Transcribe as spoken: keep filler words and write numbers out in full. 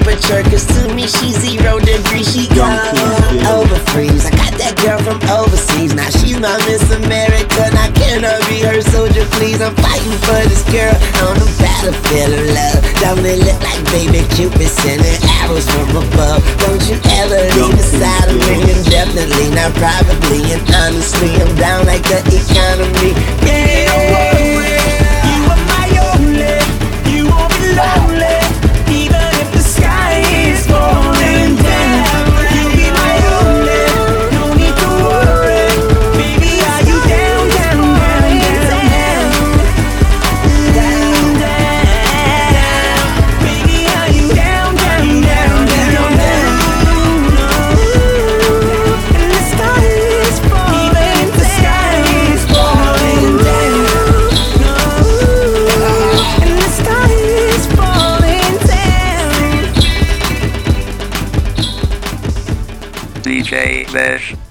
temperature, cause to me she's zero degrees. She go over freeze. I got that girl from overseas. Now she's my Miss America. Now can I be her soldier, please? I'm fighting for this girl on the battlefield of love. Don't it look like baby Cupid sending arrows from above? Don't you ever leave the side of me? Indefinitely, not probably, and honestly, I'm down like the economy. Yeah. D J Vesh.